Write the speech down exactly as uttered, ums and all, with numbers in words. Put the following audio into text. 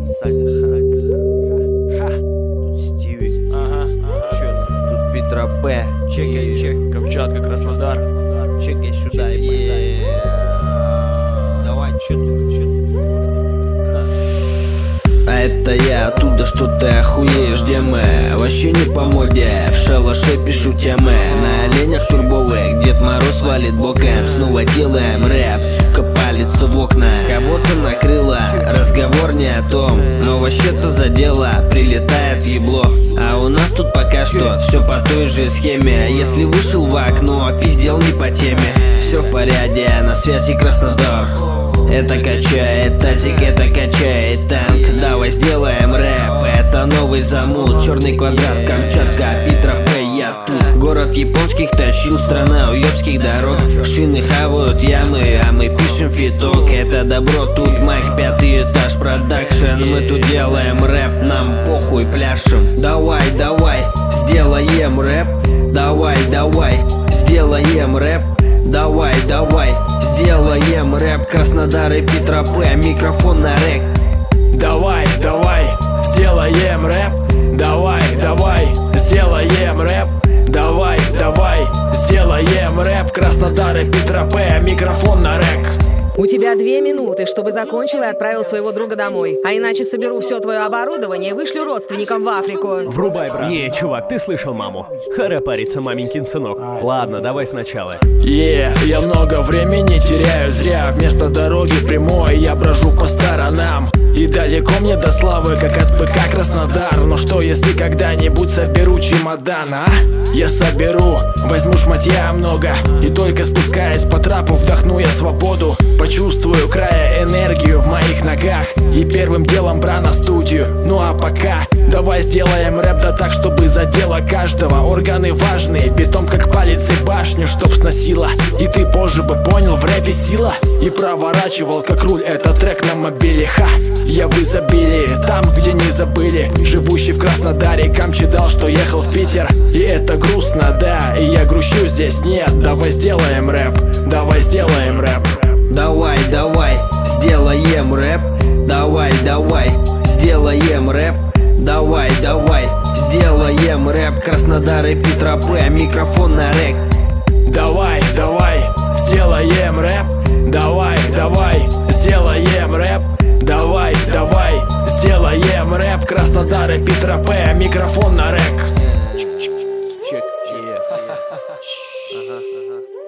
Тут Стиви. Ага. Чё тут? Петра П. Чекай, чек. Камчатка, Краснодар. Чекай сюда и давай, чё ты, чё ты? А это я оттуда, что ты охуеешь, где мы? Вообще не по моде, в шалаше пишу темы. На оленях турбовых Дед Мороз валит боком. Снова делаем рэп, сука, палится в окна. Кого-то накрыло, разговор не о том, но вообще-то за дело прилетает ебло. А у нас тут пока что все по той же схеме. Если вышел в окно, пиздел не по теме. Все в порядке, на связи Краснодар. Это качает тазик, это качает танк. Давай сделаем рэп, это новый замут. Черный квадрат, Камчатка, Петра П, я тут. Город японских тащил, страна уёбских дорог. Шины хавают ямы, а мы пишем фиток. Это добро, тут майк, пятый этаж, продакшн. Мы тут делаем рэп, нам похуй, пляшем. Давай, давай, сделаем рэп. Давай, давай, сделаем рэп. Давай, давай, сделаем рэп. Краснодар и Петра П, микрофон на рэк. Давай, давай, сделаем рэп. Давай, давай, сделаем рэп. Давай, давай, сделаем рэп. Краснодар и Петра П, микрофон на рэк. У тебя две минуты, чтобы закончил и отправил своего друга домой. А иначе соберу все твое оборудование и вышлю родственникам в Африку. Врубай, брат. Не, чувак, ты слышал маму. Харе парится, маменькин сынок. Ладно, давай сначала. Yeah, я много времени теряю зря. Вместо дороги прямой я брожу по сторонам. И далеко мне до славы, как от ПК Краснодар. Но что если когда-нибудь соберу чемодан, а? Я соберу, возьму шматья много. И только спускаясь по трапу, вдохну я свободу. Почувствую края энергию в моих ногах. И первым делом бра на студию. Ну а пока давай сделаем рэп да так, чтобы задело каждого. Органы важные, бетон как палец и башню, чтоб сносило. И ты позже бы понял, в рэпе сила. И проворачивал как руль этот трек на мобиле. Ха, я в изобилии, там, где не забыли. Живущий в Краснодаре, Камчи дал, что ехал в Питер. И это грустно, да, и я грущу здесь, нет. Давай сделаем рэп, давай сделаем рэп. Давай, давай, сделаем рэп. Давай, давай, сделаем рэп. Давай, давай, сделаем рэп. Краснодар и Петра П, микрофон на рэк. Давай, давай, сделаем рэп. Давай, давай, сделаем рэп. Давай, давай, сделаем рэп. Краснодар и Петра П, микрофон на рэк. Чек, чек, ага, ага.